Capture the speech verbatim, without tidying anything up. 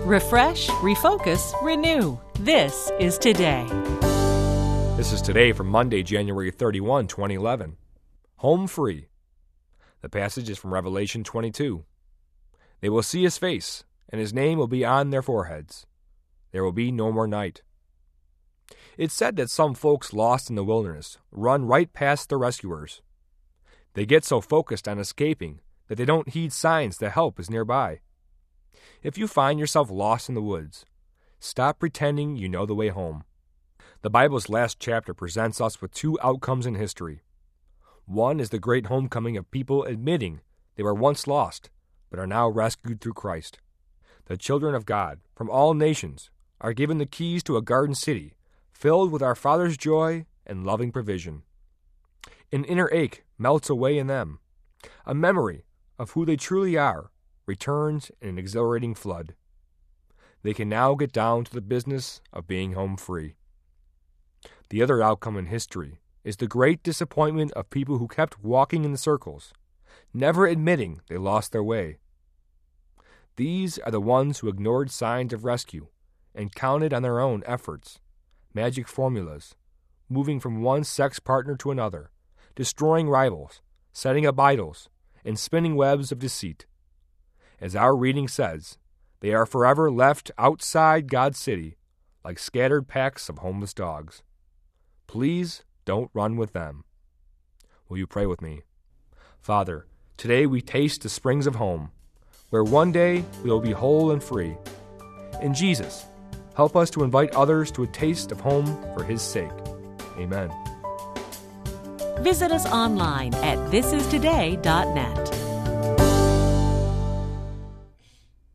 Refresh, refocus, renew. This is Today. This is Today for Monday, January thirty-first, twenty eleven. Home free. The passage is from Revelation twenty-two. They will see his face, and his name will be on their foreheads. There will be no more night. It's said that some folks lost in the wilderness run right past their rescuers. They get so focused on escaping that they don't heed signs that help is nearby. If you find yourself lost in the woods, stop pretending you know the way home. The Bible's last chapter presents us with two outcomes in history. One is the great homecoming of people admitting they were once lost, but are now rescued through Christ. The children of God from all nations are given the keys to a garden city filled with our Father's joy and loving provision. An inner ache melts away in them. A memory of who they truly are returns in an exhilarating flood. They can now get down to the business of being home free. The other outcome in history is the great disappointment of people who kept walking in the circles, never admitting they lost their way. These are the ones who ignored signs of rescue and counted on their own efforts, magic formulas, moving from one sex partner to another, destroying rivals, setting up idols, and spinning webs of deceit. As our reading says, they are forever left outside God's city like scattered packs of homeless dogs. Please don't run with them. Will you pray with me? Father, today we taste the springs of home, where one day we will be whole and free. In Jesus, help us to invite others to a taste of home for his sake. Amen. Visit us online at this is today dot net.